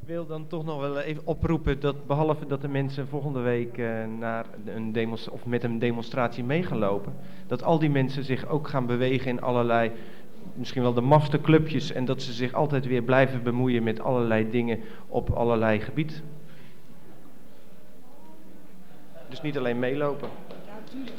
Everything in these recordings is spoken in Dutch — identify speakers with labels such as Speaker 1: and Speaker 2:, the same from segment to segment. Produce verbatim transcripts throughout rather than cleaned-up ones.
Speaker 1: Ik wil dan toch nog wel even oproepen dat behalve dat de mensen volgende week uh, naar een demos of met een demonstratie mee gaan lopen, dat al die mensen zich ook gaan bewegen in allerlei, misschien wel de mafste clubjes, en dat ze zich altijd weer blijven bemoeien met allerlei dingen op allerlei gebied. Dus niet alleen meelopen.
Speaker 2: Ja, natuurlijk.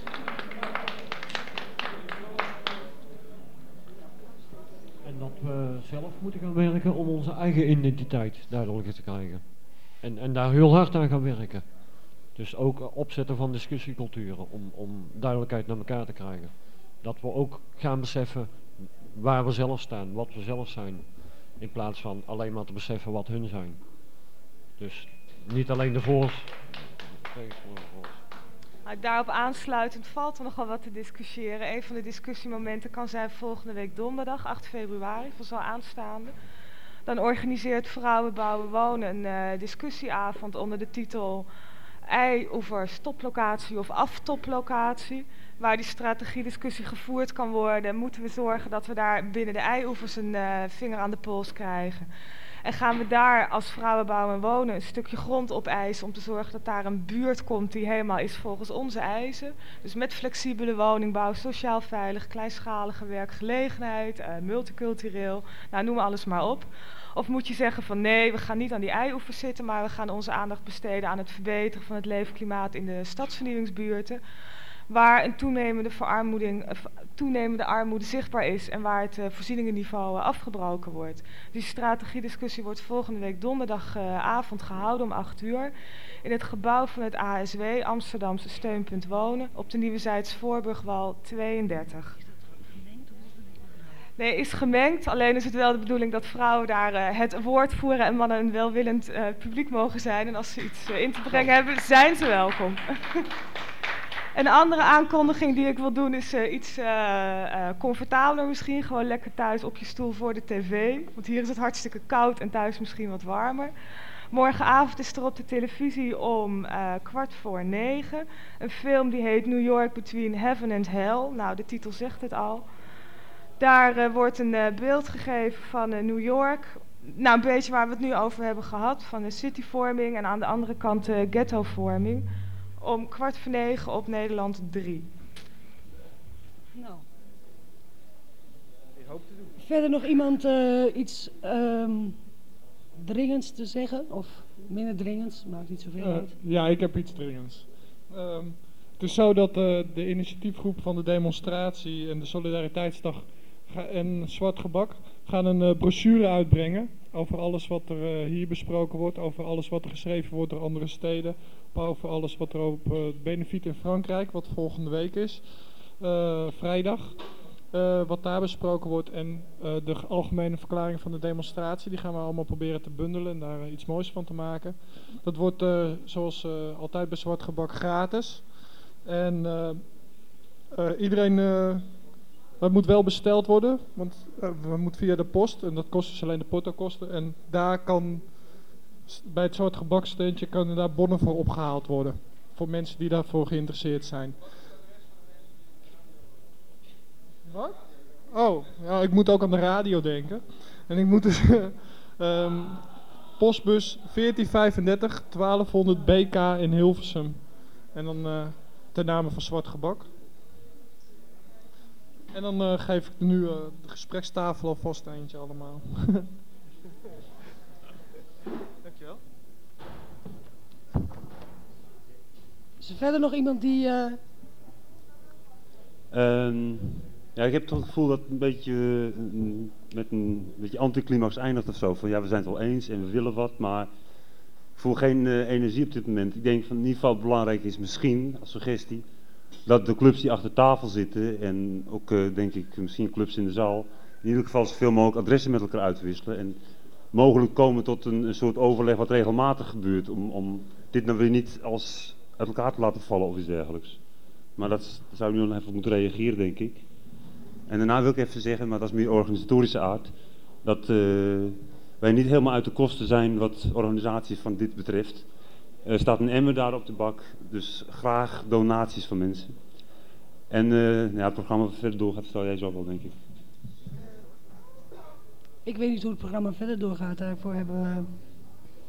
Speaker 3: En dat we zelf moeten gaan werken om onze eigen identiteit duidelijker te krijgen. En, en daar heel hard aan gaan werken. Dus ook uh, opzetten van discussieculturen om, om duidelijkheid naar elkaar te krijgen. Dat we ook gaan beseffen waar we zelf staan, wat we zelf zijn. In plaats van alleen maar te beseffen wat hun zijn. Dus niet alleen de voors.
Speaker 4: Daarop aansluitend valt er nogal wat te discussiëren. Een van de discussiemomenten kan zijn volgende week donderdag, acht februari, voor zo aanstaande. Dan organiseert Vrouwen Bouwen Wonen een uh, discussieavond onder de titel Ei-oevers toplocatie of aftoplocatie. Waar die strategiediscussie gevoerd kan worden, moeten we zorgen dat we daar binnen de ei-oevers een uh, vinger aan de pols krijgen. En gaan we daar als Vrouwen Bouwen en Wonen een stukje grond opeisen om te zorgen dat daar een buurt komt die helemaal is volgens onze eisen. Dus met flexibele woningbouw, sociaal veilig, kleinschalige werkgelegenheid, uh, multicultureel, nou noem alles maar op. Of moet je zeggen van nee, we gaan niet aan die ei-oevers zitten, maar we gaan onze aandacht besteden aan het verbeteren van het leefklimaat in de stadsvernieuwingsbuurten. Waar een toenemende verarmoeding, uh, toenemende armoede zichtbaar is en waar het uh, voorzieningenniveau uh, afgebroken wordt. Die strategiediscussie wordt volgende week donderdagavond uh, gehouden om acht uur in het gebouw van het A S W, Amsterdamse Steunpunt Wonen, op de Nieuwezijds Voorburgwal tweeëndertig. Nee, is gemengd. Alleen is het wel de bedoeling dat vrouwen daar uh, het woord voeren en mannen een welwillend uh, publiek mogen zijn. En als ze iets uh, in te brengen hebben, zijn ze welkom. Een andere aankondiging die ik wil doen is uh, iets uh, uh, comfortabeler misschien. Gewoon lekker thuis op je stoel voor de tv. Want hier is het hartstikke koud en thuis misschien wat warmer. Morgenavond is er op de televisie om uh, kwart voor negen een film die heet New York Between Heaven and Hell. Nou, de titel zegt het al. Daar uh, wordt een uh, beeld gegeven van uh, New York. Nou, een beetje waar we het nu over hebben gehad. Van de cityvorming en aan de andere kant de ghettovorming. Om kwart voor negen op Nederland drie.
Speaker 2: Nou. Verder nog iemand uh, iets um, dringends te zeggen? Of minder dringends? Maakt niet zoveel
Speaker 5: uh,
Speaker 2: uit.
Speaker 5: Ja, ik heb iets dringends. Um, het is zo dat uh, de initiatiefgroep van de demonstratie en de Solidariteitsdag ga en Zwart Gebak gaan een uh, brochure uitbrengen over alles wat er uh, hier besproken wordt, over alles wat er geschreven wordt door andere steden, over alles wat er op uh, het benefiet in Frankrijk, wat volgende week is, uh, vrijdag, uh, wat daar besproken wordt en uh, de algemene verklaring van de demonstratie, die gaan we allemaal proberen te bundelen en daar uh, iets moois van te maken. Dat wordt uh, zoals uh, altijd bij Zwart Gebak gratis en uh, uh, iedereen... Uh, Dat moet wel besteld worden, want uh, we moeten via de post en dat kost dus alleen de portokosten. En daar kan, bij het Zwart Gebaksteentje, kunnen daar bonnen voor opgehaald worden. Voor mensen die daarvoor geïnteresseerd zijn. Wat? Oh, ja, ik moet ook aan de radio denken. En ik moet dus um, postbus veertien vijfendertig twaalfhonderd B K in Hilversum. En dan uh, ten name van Zwart Gebak. En dan uh, geef ik nu uh, de gesprekstafel alvast eentje allemaal. Dankjewel.
Speaker 2: Is er verder nog iemand die... Uh...
Speaker 6: Um, ja, ik heb toch het gevoel dat het een beetje uh, met een beetje anticlimax eindigt of zo. Van ja, we zijn het wel eens en we willen wat, maar ik voel geen uh, energie op dit moment. Ik denk van in ieder geval belangrijk is misschien, als suggestie, dat de clubs die achter tafel zitten en ook uh, denk ik misschien clubs in de zaal, in ieder geval zoveel mogelijk adressen met elkaar uitwisselen en mogelijk komen tot een, een soort overleg wat regelmatig gebeurt om, om dit nou weer niet als uit elkaar te laten vallen of iets dergelijks. Maar dat zou nu nog even moeten reageren, denk ik. En daarna wil ik even zeggen, maar dat is meer organisatorische aard, dat uh, wij niet helemaal uit de kosten zijn wat organisaties van dit betreft. Er staat een emmer daar op de bak, dus graag donaties van mensen. En uh, ja, het programma wat verder doorgaat, vertel jij zo wel, denk ik.
Speaker 2: Ik weet niet hoe het programma verder doorgaat, daarvoor hebben we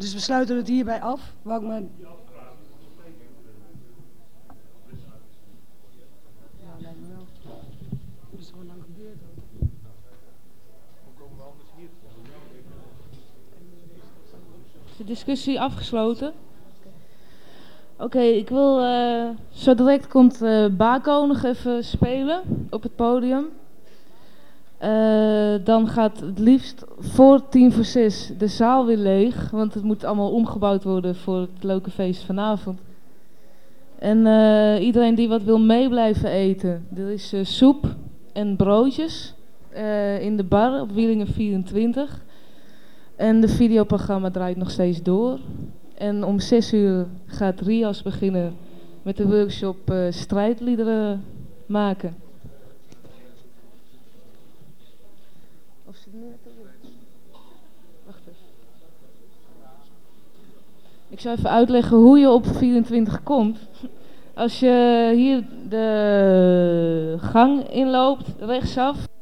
Speaker 2: Dus we sluiten het hierbij af. Wou ik maar... Ja, lijkt me wel. Dat is gewoon lang gebeurd.
Speaker 7: Is de discussie afgesloten? Oké, okay, ik wil uh, zo direct komt uh, Bako nog even spelen op het podium. Uh, dan gaat het liefst voor tien voor zes de zaal weer leeg, want het moet allemaal omgebouwd worden voor het leuke feest vanavond. En uh, iedereen die wat wil mee blijven eten, er is uh, soep en broodjes uh, in de bar op Wielingen vierentwintig. En de videoprogramma draait nog steeds door. En om zes uur gaat Rias beginnen met de workshop uh, strijdliederen maken. Of zit nu net op? Wacht even. Ik zou even uitleggen hoe je op vierentwintig komt. Als je hier de gang inloopt, rechtsaf.